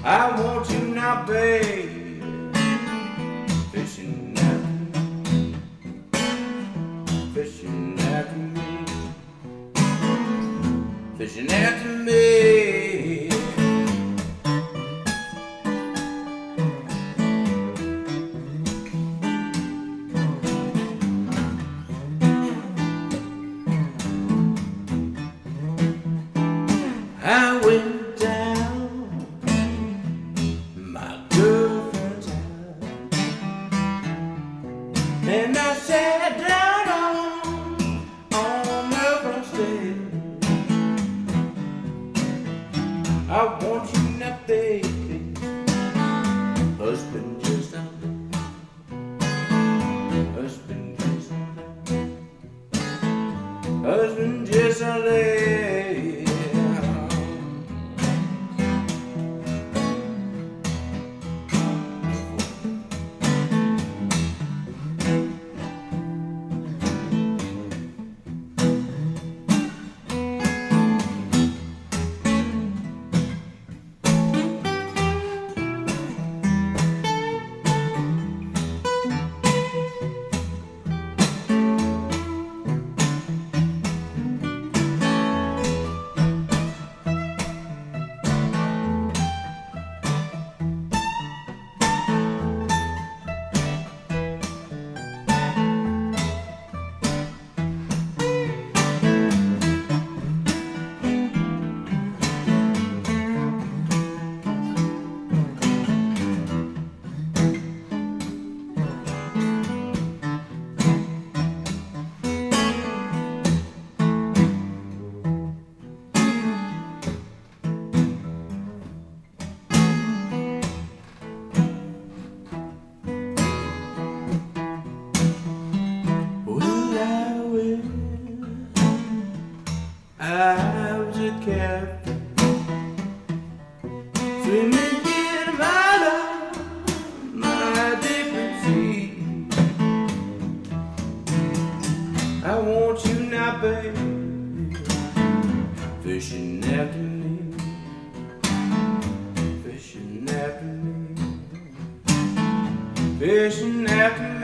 I want you now, baby, fishing after me, fishing after me, fishing after me. I went down my girlfriend's house and I sat down on the front stairs. I want you now, baby, husband just out there, husband just out there, husband just out there. I was a captain, swimming in my different sea. I want you now, baby, fishing after me, fishing after me, fishing after me.